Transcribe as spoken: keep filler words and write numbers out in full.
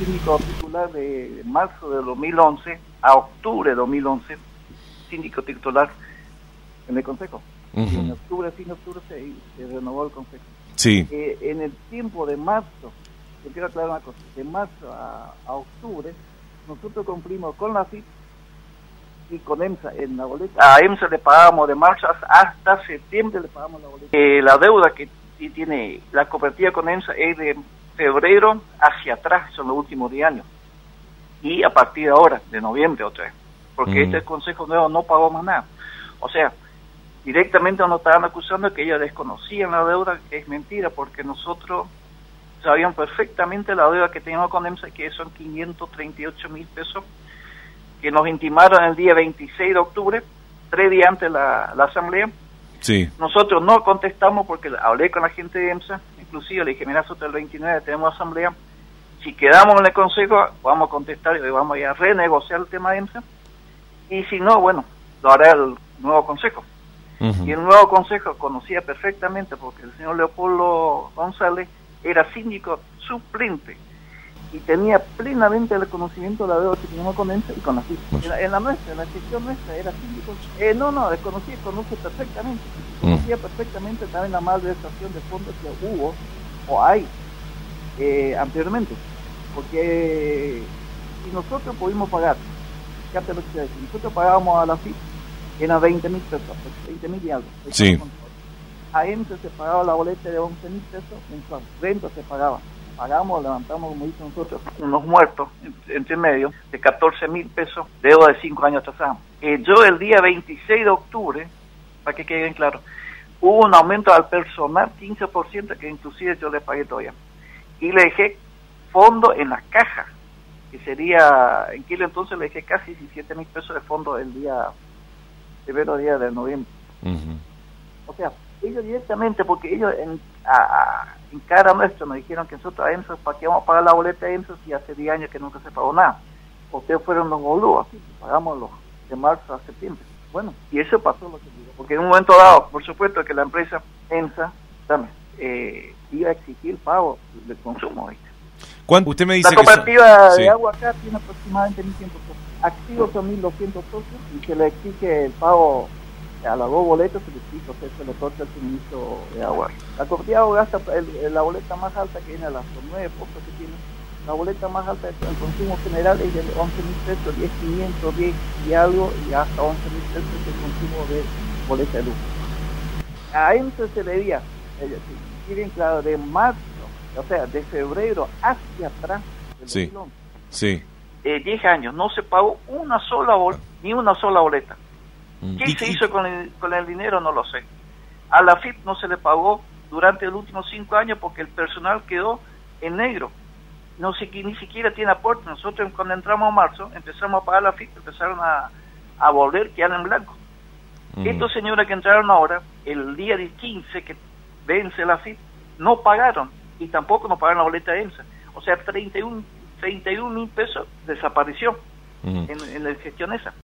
síndico titular de marzo de dos mil once a octubre de dos mil once, síndico titular en el Consejo. Uh-huh. Y en octubre, fin de octubre, se, se renovó el Consejo. Sí. Eh, en el tiempo de marzo, yo quiero aclarar una cosa, de marzo a, a octubre, nosotros cumplimos con la A F I P y con EMSA en la boleta. A EMSA le pagábamos de marzo hasta septiembre, le pagamos la boleta. Eh, la deuda que sí tiene la cooperativa con EMSA es de febrero hacia atrás, son los últimos diez años. Y a partir de ahora, de noviembre otra vez, porque mm. este Consejo Nuevo no pagó más nada. O sea, directamente nos estaban acusando que ellos desconocían la deuda, que es mentira, porque nosotros sabían perfectamente la deuda que teníamos con EMSA, que son quinientos treinta y ocho mil pesos, que nos intimaron el día veintiséis de octubre, tres días antes de la, la asamblea. Sí. Nosotros no contestamos porque hablé con la gente de EMSA, inclusive le dije, mira, nosotros el veintinueve tenemos asamblea, si quedamos en el consejo vamos a contestar y vamos a ir a renegociar el tema de EMSA, y si no, bueno, lo hará el nuevo consejo. Uh-huh. Y el nuevo consejo conocía perfectamente, porque el señor Leopoldo González era síndico suplente y tenía plenamente el conocimiento de la deuda que teníamos con EMSA y con la F I P. En la, en la nuestra, en la gestión nuestra, era síndico. Eh, no, no, desconocía, conoce perfectamente. Conocía uh-huh. perfectamente también la malversación de fondos que hubo o hay eh, anteriormente. Porque si nosotros pudimos pagar, fíjate lo que te decía, nosotros pagábamos a la F I P, eran veinte mil pesos, veinte mil y algo. Sí. A EMSA se pagaba la boleta de once mil pesos mensual, renta se pagaba. Pagamos, levantamos, como dicen nosotros, unos muertos entre medio de catorce mil pesos, deuda de cinco años atrasados. Eh, yo el día veintiséis de octubre, para que quede bien claro, hubo un aumento al personal, quince por ciento, que inclusive yo le pagué todavía. Y le dejé fondo en la caja, que sería, en aquel entonces le dejé casi diecisiete mil pesos de fondo el día, primero día de noviembre. Uh-huh. O sea, ellos directamente, porque ellos en, a, a, en cara nuestra nos dijeron que nosotros a EMSA, ¿para qué vamos a pagar la boleta de EMSA si hace diez años que nunca se pagó nada? Ustedes fueron los boludos, así, pagamos los de marzo a septiembre. Bueno, y eso pasó lo que digo, porque en un momento dado, por supuesto que la empresa EMSA también eh, iba a exigir pago del consumo, ¿viste? ¿Cuánto? Usted me dice la cooperativa que son... de sí. agua acá tiene aproximadamente mil cien socios. Activos son mil doscientos socios y se le exige el pago a las dos boletas, se le exige, o sea, se le corta el suministro de agua. La cooperativa de agua gasta el, el, la boleta más alta que viene a las nueve pozos que tiene. La boleta más alta del consumo general es de once mil pesos, diez mil quinientos, diez y algo, y hasta once mil pesos el consumo de boleta de luz. A EMSA se le debía, si bien claro, de marzo, o sea, de febrero hacia atrás del sí, dos mil once, sí. Eh, diez años, no se pagó una sola boleta, ni una sola boleta. ¿Qué ¿Y, se y, hizo con el, con el dinero? No lo sé. A la F I P no se le pagó durante los últimos cinco años porque el personal quedó en negro. No sé, que ni siquiera tiene aporte. Nosotros cuando entramos a marzo empezamos a pagar la F I P, empezaron a, a volver, quedar en blanco. Uh-huh. Estos señores que entraron ahora, el día quince que vence la F I P, no pagaron y tampoco nos pagaron la boleta de EMSA. O sea, treinta y uno mil pesos desapareció uh-huh. en, en la gestión esa.